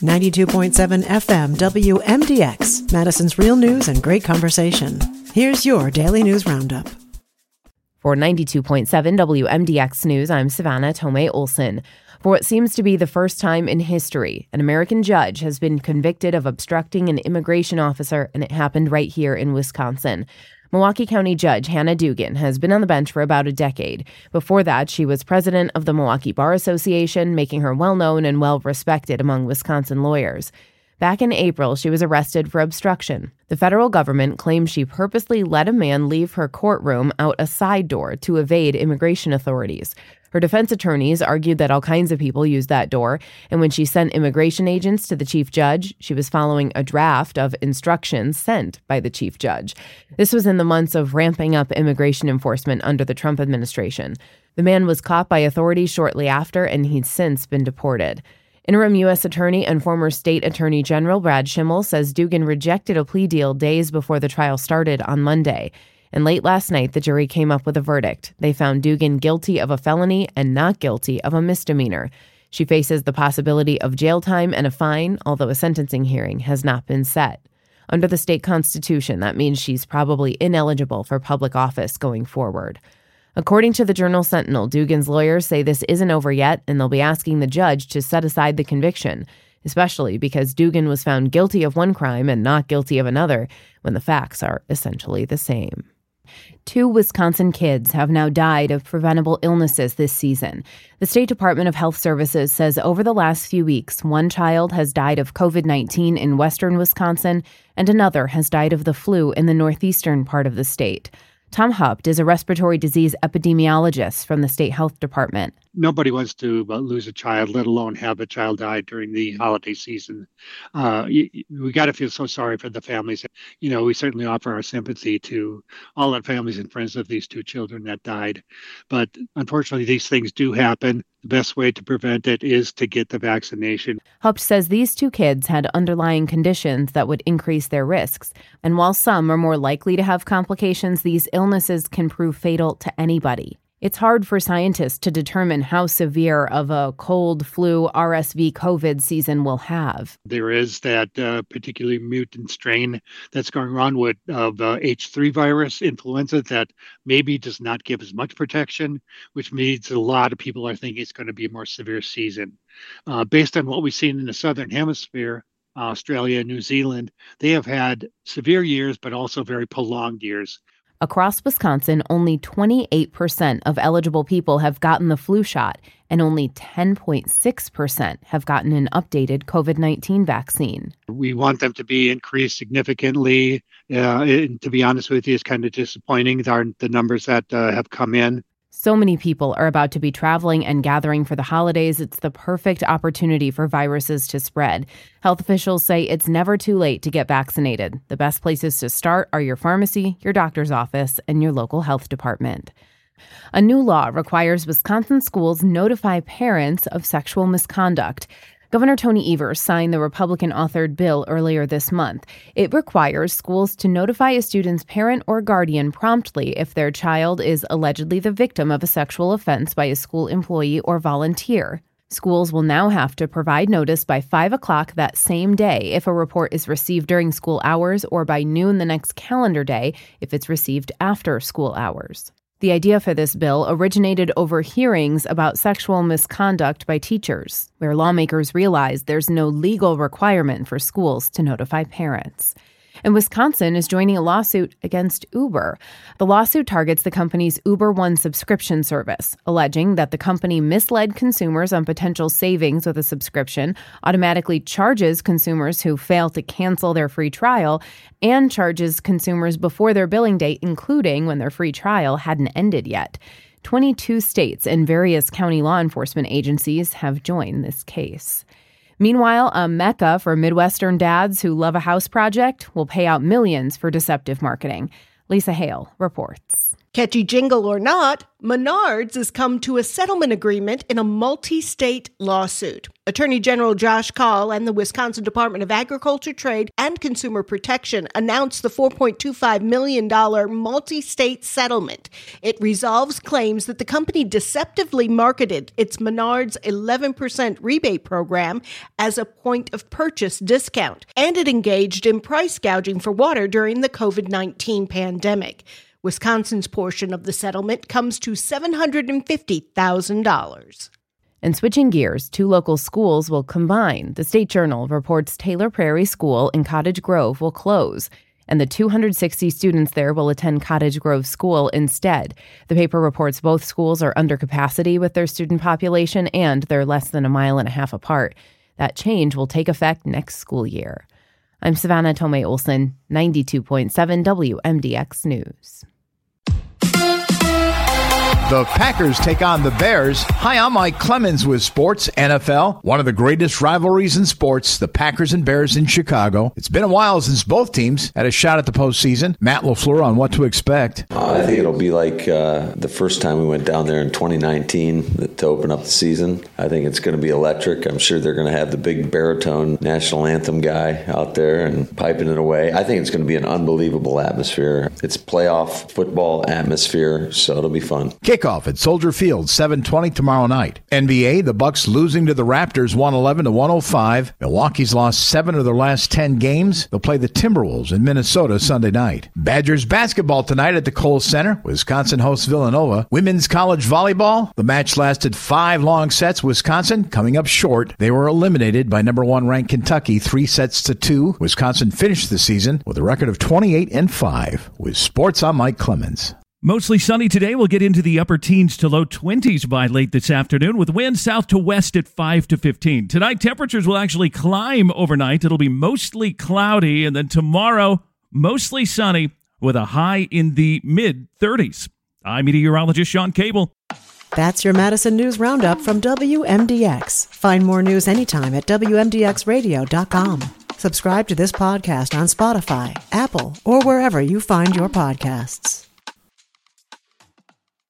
92.7 FM WMDX, Madison's real news and great conversation. Here's your daily news roundup. For 92.7 WMDX News, I'm Savannah Tomei Olson. For what seems to be the first time in history, an American judge has been convicted of obstructing an immigration officer, and it happened right here in Wisconsin. Milwaukee County Judge Hannah Dugan has been on the bench for about a decade. Before that, she was president of the Milwaukee Bar Association, making her well-known and well-respected among Wisconsin lawyers. Back in April, she was arrested for obstruction. The federal government claims she purposely let a man leave her courtroom out a side door to evade immigration authorities. Her defense attorneys argued that all kinds of people use that door, and when she sent immigration agents to the chief judge, she was following a draft of instructions sent by the chief judge. This was in the months of ramping up immigration enforcement under the Trump administration. The man was caught by authorities shortly after, and he's since been deported. Interim U.S. Attorney and former State Attorney General Brad Schimel says Dugan rejected a plea deal days before the trial started on Monday. And late last night, the jury came up with a verdict. They found Dugan guilty of a felony and not guilty of a misdemeanor. She faces the possibility of jail time and a fine, although a sentencing hearing has not been set. Under the state constitution, that means she's probably ineligible for public office going forward. According to the Journal-Sentinel, Dugan's lawyers say this isn't over yet, and they'll be asking the judge to set aside the conviction, especially because Dugan was found guilty of one crime and not guilty of another, when the facts are essentially the same. 2 Wisconsin kids have now died of preventable illnesses this season. The State Department of Health Services says over the last few weeks, one child has died of COVID-19 in western Wisconsin, and another has died of the flu in the northeastern part of the state. Tom Hupt is a respiratory disease epidemiologist from the State Health Department. Nobody wants to lose a child, let alone have a child die during the holiday season. We got to feel so sorry for the families. We certainly offer our sympathy to all the families and friends of these 2 children that died. But unfortunately, these things do happen. The best way to prevent it is to get the vaccination. Hupt says these 2 kids had underlying conditions that would increase their risks. And while some are more likely to have complications, these illnesses can prove fatal to anybody. It's hard for scientists to determine how severe of a cold, flu, RSV, COVID season we'll have. There is that particularly mutant strain that's going around with H3 virus influenza that maybe does not give as much protection, which means a lot of people are thinking it's going to be a more severe season. Based on what we've seen in the Southern Hemisphere, Australia and New Zealand, they have had severe years, but also very prolonged years. Across Wisconsin, only 28% of eligible people have gotten the flu shot, and only 10.6% have gotten an updated COVID-19 vaccine. We want them to be increased significantly. And to be honest with you, it's kind of disappointing, the numbers that have come in. So many people are about to be traveling and gathering for the holidays. It's the perfect opportunity for viruses to spread. Health officials say it's never too late to get vaccinated. The best places to start are your pharmacy, your doctor's office, and your local health department. A new law requires Wisconsin schools notify parents of sexual misconduct. Governor Tony Evers signed the Republican-authored bill earlier this month. It requires schools to notify a student's parent or guardian promptly if their child is allegedly the victim of a sexual offense by a school employee or volunteer. Schools will now have to provide notice by 5 o'clock that same day if a report is received during school hours, or by noon the next calendar day if it's received after school hours. The idea for this bill originated over hearings about sexual misconduct by teachers, where lawmakers realized there's no legal requirement for schools to notify parents. And Wisconsin is joining a lawsuit against Uber. The lawsuit targets the company's Uber One subscription service, alleging that the company misled consumers on potential savings with a subscription, automatically charges consumers who fail to cancel their free trial, and charges consumers before their billing date, including when their free trial hadn't ended yet. 22 states and various county law enforcement agencies have joined this case. Meanwhile, a mecca for Midwestern dads who love a house project will pay out millions for deceptive marketing. Lisa Hale reports. Catchy jingle or not, Menards has come to a settlement agreement in a multi-state lawsuit. Attorney General Josh Kaul and the Wisconsin Department of Agriculture, Trade, and Consumer Protection announced the $4.25 million multi-state settlement. It resolves claims that the company deceptively marketed its Menards 11% rebate program as a point-of-purchase discount, and it engaged in price gouging for water during the COVID-19 pandemic. Wisconsin's portion of the settlement comes to $750,000. And switching gears, 2 local schools will combine. The State Journal reports Taylor Prairie School in Cottage Grove will close, and the 260 students there will attend Cottage Grove School instead. The paper reports both schools are under capacity with their student population, and they're less than a mile and a half apart. That change will take effect next school year. I'm Savannah Tomei Olson, 92.7 WMDX News. The Packers take on the Bears. Hi, I'm Mike Clemens with Sports NFL. One of the greatest rivalries in sports, the Packers and Bears in Chicago. It's been a while since both teams had a shot at the postseason. Matt LaFleur on what to expect. I think it'll be like the first time we went down there in 2019 to open up the season. I think it's going to be electric. I'm sure they're going to have the big baritone national anthem guy out there and piping it away. I think it's going to be an unbelievable atmosphere. It's playoff football atmosphere, so it'll be fun. Kickoff at Soldier Field, 7:20 tomorrow night. NBA, the Bucks losing to the Raptors 111-105. Milwaukee's lost 7 of their last 10 games. They'll play the Timberwolves in Minnesota Sunday night. Badgers basketball tonight at the Kohl Center. Wisconsin hosts Villanova. Women's college volleyball. The match lasted 5 long sets. Wisconsin coming up short. They were eliminated by number 1 ranked Kentucky 3-2. Wisconsin finished the season with a record of 28-5. With Sports, I'm Mike Clemens. Mostly sunny today. We'll get into the upper teens to low 20s by late this afternoon with winds south to west at 5 to 15. Tonight, temperatures will actually climb overnight. It'll be mostly cloudy, and then tomorrow, mostly sunny with a high in the mid-30s. I'm meteorologist Sean Cable. That's your Madison News Roundup from WMDX. Find more news anytime at WMDXradio.com. Subscribe to this podcast on Spotify, Apple, or wherever you find your podcasts.